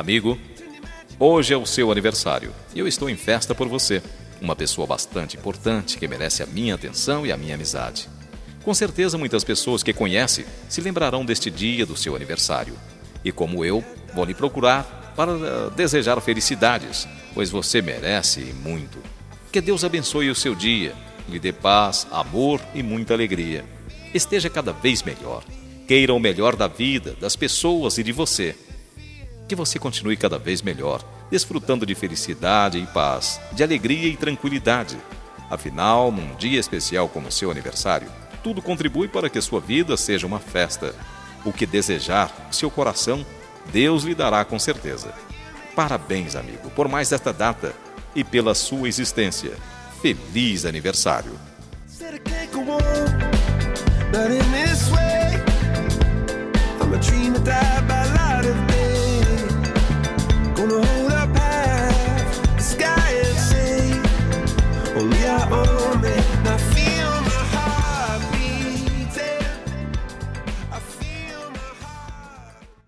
Amigo, hoje é o seu aniversário e eu estou em festa por você. Uma pessoa bastante importante que merece a minha atenção e a minha amizade. Com certeza muitas pessoas que conhece se lembrarão deste dia do seu aniversário. E como eu, vou lhe procurar para desejar felicidades, pois você merece e muito. Que Deus abençoe o seu dia, lhe dê paz, amor e muita alegria. Esteja cada vez melhor. Queira o melhor da vida, das pessoas e de você. Que você continue cada vez melhor, desfrutando de felicidade e paz, de alegria e tranquilidade. Afinal, num dia especial como o seu aniversário, tudo contribui para que sua vida seja uma festa. O que desejar, seu coração, Deus lhe dará com certeza. Parabéns, amigo, por mais esta data e pela sua existência. Feliz aniversário! Only I own it, not feel